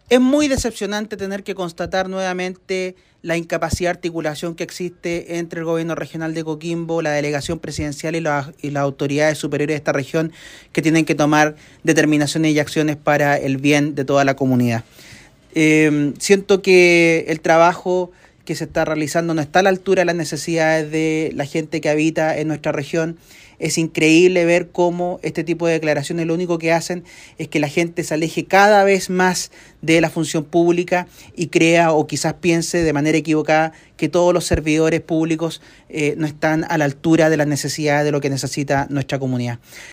Es muy decepcionante tener que constatar nuevamente la incapacidad de articulación que existe entre el gobierno regional de Coquimbo, la delegación presidencial y las autoridades superiores de esta región que tienen que tomar determinaciones y acciones para el bien de toda la comunidad. Siento que el trabajo que se está realizando no está a la altura de las necesidades de la gente que habita en nuestra región. Es increíble ver cómo este tipo de declaraciones lo único que hacen es que la gente se aleje cada vez más de la función pública y crea o quizás piense de manera equivocada que todos los servidores públicos no están a la altura de las necesidades de lo que necesita nuestra comunidad.